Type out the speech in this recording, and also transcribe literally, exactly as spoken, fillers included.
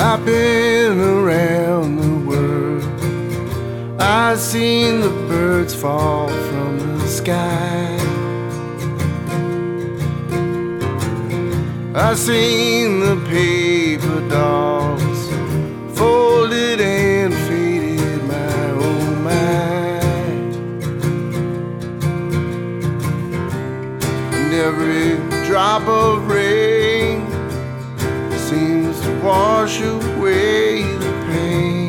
I've been around the world. I've seen the birds fall from the sky. I've seen the paper dolls folded and faded, my oh my. And every drop of rain seems to wash away the pain.